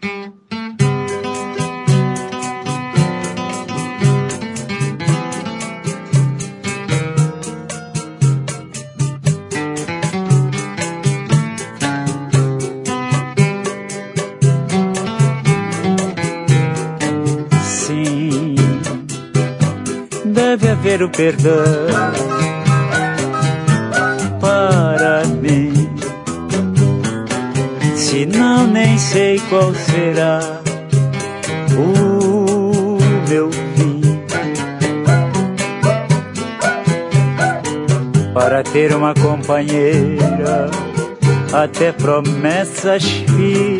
Deve haver o perdão para mim, senão nem sei qual será o meu fim. Para ter uma companheira, até promessas fiz.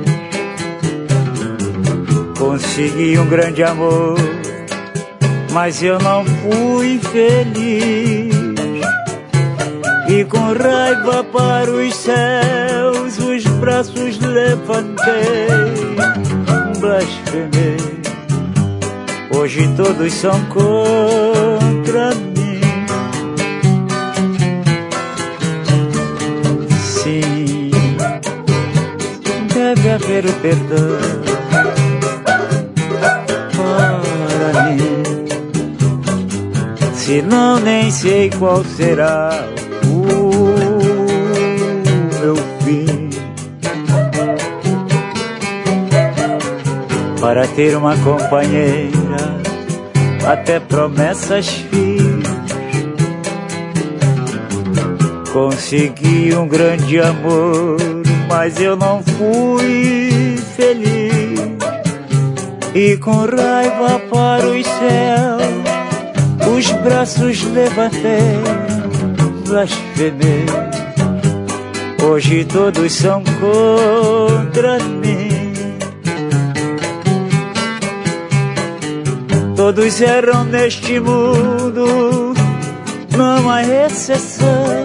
Consegui um grande amor, mas eu não fui feliz. E com raiva para os céus, os braços levantei, blasfemei. Hoje todos são contra mim. Sim, deve haver o perdão para mim, senão nem sei qual será o meu fim. Para ter uma companheira, até promessas fiz. Consegui um grande amor, mas eu não fui feliz. E com raiva para os céus, os braços levantei, blasfemei. Hoje todos são contra mim. Todos erram neste mundo, não há exceção.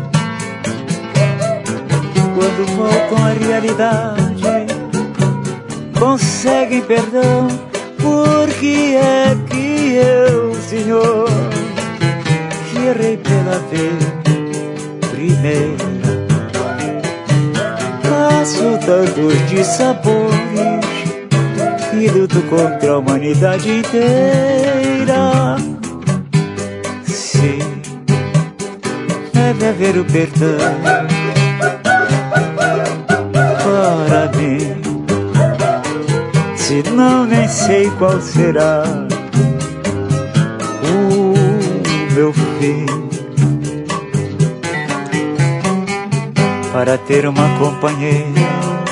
Quando voltam à realidade, conseguem perdão. Por que é que eu, Senhor, que errei pela vez primeira, passo tantos dissabores e luto contra a humanidade inteira? Sim, deve haver o perdão para mim, senão nem sei qual será o meu fim. Para ter uma companheira,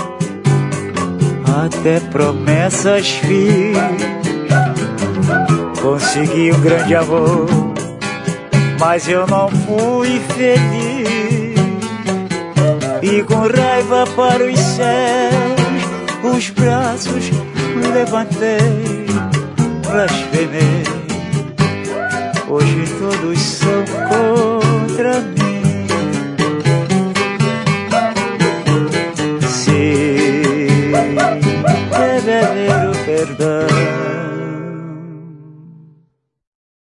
até promessas fiz. Consegui um grande amor, mas eu não fui feliz. E com raiva para os céus, os braços levantei, blasfemei. Hoje todos são contra mim.